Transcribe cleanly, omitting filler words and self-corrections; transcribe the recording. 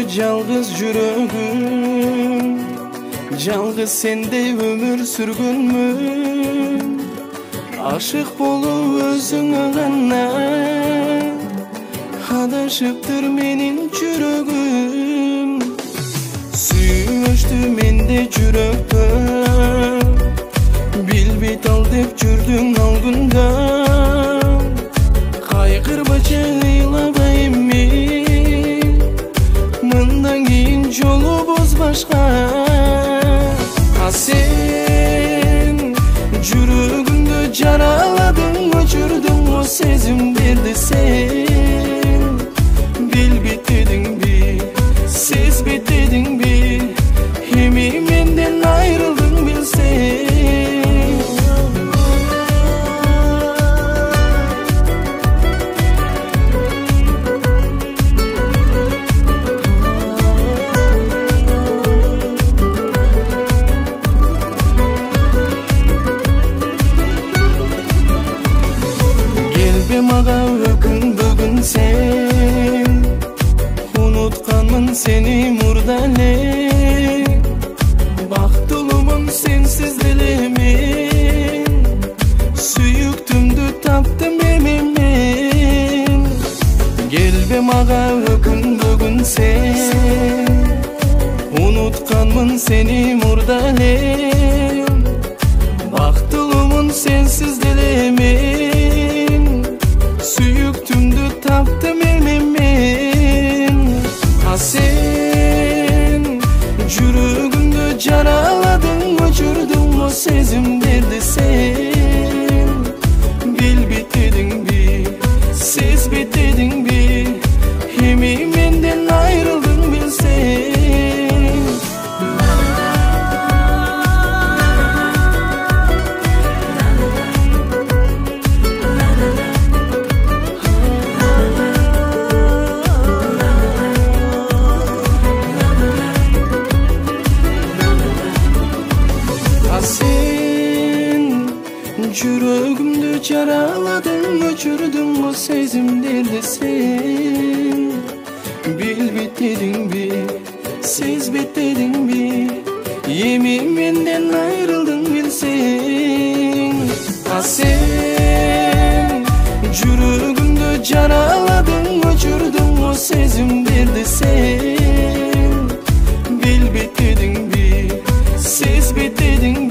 жалгыз жүрөгүм, жалгыз сенде өмүр сүргөнмүн. Ашык болуп өзүңө гана адашыптыр менин жүрөгүм. Сүйүштү менде жүрөктө, билбейт ал деп жүрдүң алдында. Кайгырбачы ыйлабай эми, мындан кийин жолубуз башка. Сен жүрөгүмдү жараладың, өчүрдүң о сезимдерди. Сен билбейт дедиңби, сезбейт дедиңби, эми менден айрылдың билсең. Мага өкүн бүгүн сен, унутканмын сени мурда эле. Бактылуумун сенсиз деле мен, сүйүктүмдү таптым эми мен. Келбе мага өкүн бүгүн сен, унутканмын сени мурда эле. Бактылуумун сенсиз деле мен, сүйүктүмдү таптым эми мен. Сен жүрөгүмдү жараладың, өчүрдүң о сезимдерди. Сен билбейт дедиңби, сезбейт дедиңби, эми менден айрылдың билсең. Sen жүрөгүмдү жараладың, өчүрдүң о сезимдерди. Сен билбейт дедиңби, сезбейт дедиңби, эми менден айрылдың билсең. Сен жүрөгүмдү жараладың, өчүрдүң о сезимдерди. Сен билбейт дедиңби, сезбейт дедиңби,